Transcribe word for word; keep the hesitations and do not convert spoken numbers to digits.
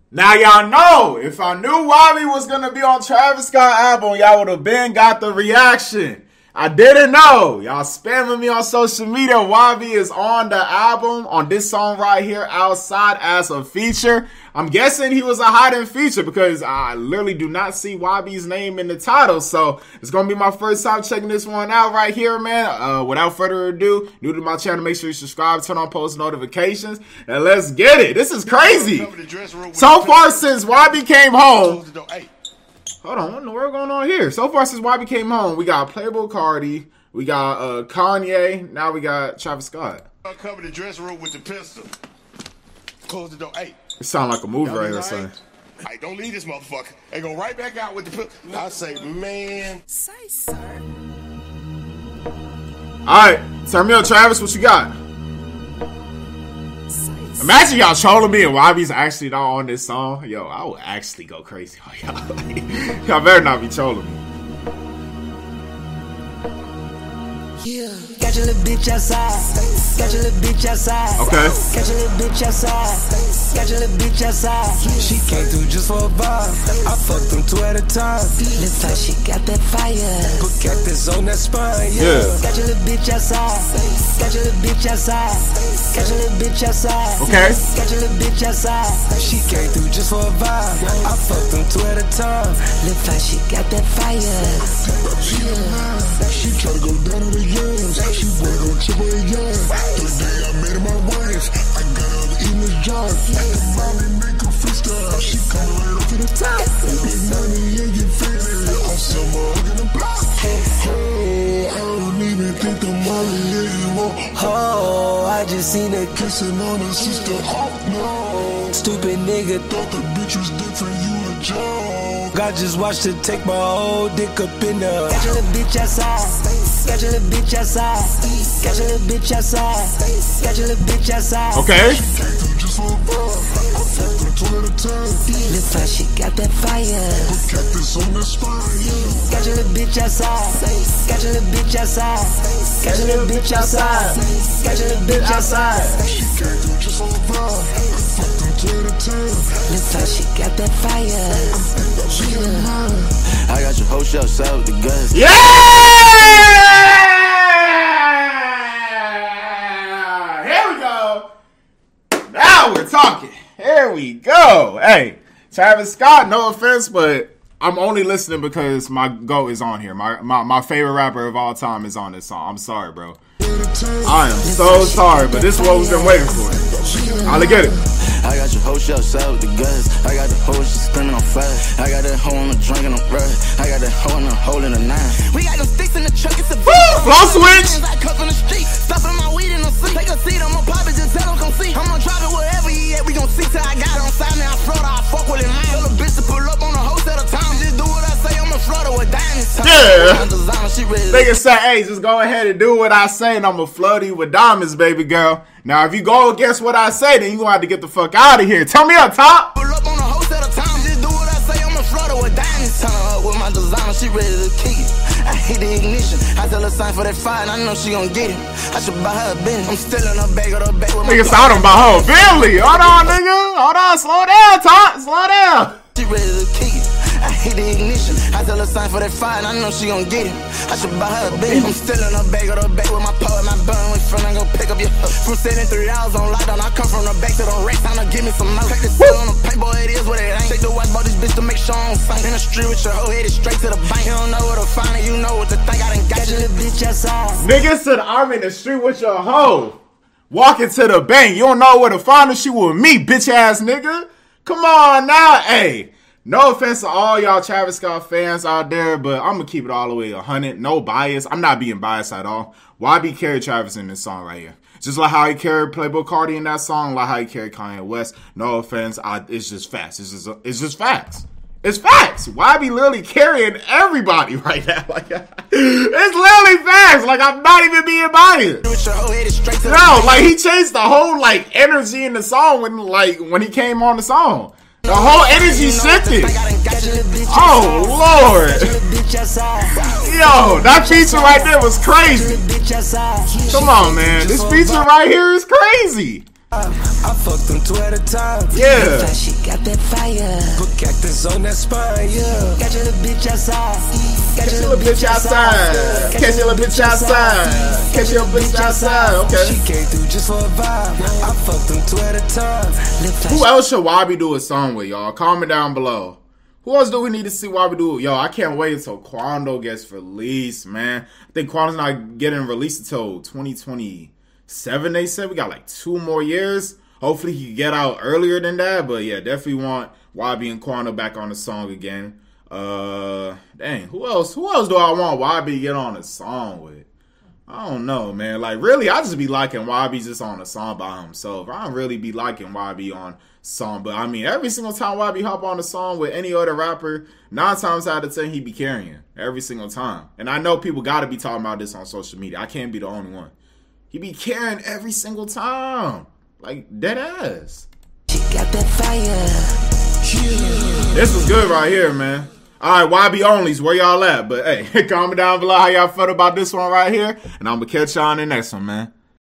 Now y'all know, if I knew Wabi was gonna be on Travis Scott album, y'all would have been got the reaction. I didn't know. Y'all spamming me on social media. Wabi is on the album, on this song right here, Outside, as a feature. I'm guessing he was a hiding feature because I literally do not see Wabi's name in the title. So it's going to be my first time checking this one out right here, man. Uh, without further ado, new to my channel, make sure you subscribe, turn on post notifications, and let's get it. This is crazy. So far since Wabi came home... Hold on, what in the world going on here? So far since Wabi came home, we got Playboi Carti, we got uh, Kanye, now we got Travis Scott. Cover the dressing room with the pistol. Close the door. Hey. It sound like a movie right here, son. Hey, don't leave this motherfucker. They go right back out with the pistol. I say, man. Say, sir. All right, turn me up, Travis. What you got? Imagine y'all trolling me and Wabi's actually not on this song. Yo, I would actually go crazy on y'all. Y'all better not be trolling me. Yeah. Got your little bitch outside. Got your little bitch outside. Okay. Got your little bitch outside. Got your little bitch outside. She came through just for a bar. I fucked them two at a time. Looks like she got that fire. Put cactus on that spine, yeah. Yeah. Got your little bitch outside. Got your little bitch outside. Got your little bitch outside. Okay. Got your little bitch outside. She came through just for a vibe. I fucked them two at a time. Looks like she got that fire. She try to go down to the yams. She wanna go triple A yams. The day I made her my wife, I got her eating this job. The mommy make her freestyle. She come right up to the top. Big money and get faded. I'm somewhere in the block. Oh, I don't even think the money anymore. Oh, I just seen her Kissing on her sister. Oh no. stupid nigga. Thought the bitch was different. You a joke. I just watched her take my whole dick up in the. Got your little bitch outside. Got your little bitch outside. Got your little bitch outside. Got your little bitch outside. Okay. Just for a bar. I fucked her two at a time. Looks like she got that fire. Cactus on the spine, yeah. Got your little bitch outside. Got your little bitch outside. Got your little bitch outside. Got your little bitch outside. She came through just for a bar. I fucked her two at a time. Looks like she got that fire. I got your whole shelf set with the guns. Yeah! Here we go. Now we're talking. Here we go. Hey, Travis Scott, no offense, but I'm only listening because my GOAT is on here. My, my my favorite rapper of all time is on this song. I'm sorry, bro. I am so sorry, but this is what we've been waiting for. I'll get it. I got your whole shelf set with the guns. I got the hoe, she screaming on fire. I got that hoe on the drunk and I'm red. I got that hoe in the hole in the nine. We got them sticks in the truck, it's a Flow switch. I come from the street, stopping my weed in the seat. Take a seat, I'ma pop it, just tell them come see. I'ma drop it wherever he at, we gon' see till I got it on side. Now I float, I fuck with it, man. Tell a bitch to pull up on a host at a time. Just do what I say, I'ma float her with diamonds. Yeah. Designer, she ready. Nigga say, hey, just go ahead and do what I say, and I'ma flood you with diamonds, baby girl. Now, if you go against what I say, then you gonna have to get the fuck out of here. Tell me up top. Pull up on a host at a time. Just do what I say, I'ma float her with diamonds. Turn her up with my designer, she ready to keep it. I hit the ignition. I tell her sign for that fire, and I know she gon' get it. I should buy her a Bentley. I'm still in her bag of her bag with my. Nigga sound about her Bentley. Hold on, nigga. Hold on. Slow down, top. Slow down. She ready to keep it. I hit the ignition. I tell her sign for that fire, and I know she gon' get it. I should buy her a Bentley. I'm still in her bag of her bag with my pole and my bun. With friend, I go pick up your hook. From seventy-three hours on lockdown, I come from the back to the rack. Time to give me some more. Take the seal on the paint, boy, it is what it ain't. Take the watch, bought this bitch to make sure I don't faint. In the street with your hoe headed straight to the bank. You don't know where to find it, you know what to think. I done got Got your little bitch outside. Nigga said I'm in the street with your hoe. Walking to the bank. You don't know where to find her. She with me, bitch ass nigga. Come on now. Hey. No offense to all y'all Travis Scott fans out there, but I'm going to keep it all the way one hundred. No bias. I'm not being biased at all. Wabi carried Travis in this song right here. Just like how he carried Playboi Carti in that song, like how he carried Kanye West. No offense. I, it's just facts. It's just, it's just facts. It's facts. Wabi literally carrying everybody right now. Like, it's literally facts. Like, I'm not even being biased. No, like, he changed the whole, like, energy in the song when, like, when he came on the song. The whole energy shifted. Oh, Lord. Yo, that feature right there was crazy. Come on, man. This feature right here is crazy. I fucked them two at a time. Yeah. She got that fire. Diamonds on that spine, yeah. Got your little bitch outside. Got Catch your little bitch outside. Catch your little bitch outside. Catch your bitch outside. Okay. She came through just for a vibe. I fucked them two at a time. Who else should Wabi do a song with, y'all? Comment down below. Who else do we need to see Wabi do? Yo, I can't wait until Quando gets released, man. I think Quando's not getting released until twenty twenty-seven, they said. We got like two more years. Hopefully he can get out earlier than that. But yeah, definitely want Wabi and Quando back on the song again. Uh, dang, who else? Who else do I want Wabi to get on a song with? I don't know, man. Like, really, I just be liking Wabi just on a song by himself. I don't really be liking Wabi on song. But, I mean, every single time Wabi hop on a song with any other rapper, nine times out of ten, he be carrying. Every single time. And I know people got to be talking about this on social media. I can't be the only one. He be carrying every single time. Like, dead ass. She got that fire. This was good right here, man. All right, Y B onlys, where y'all at? But hey, comment down below how y'all felt about this one right here, and I'm gonna catch y'all on the next one, man.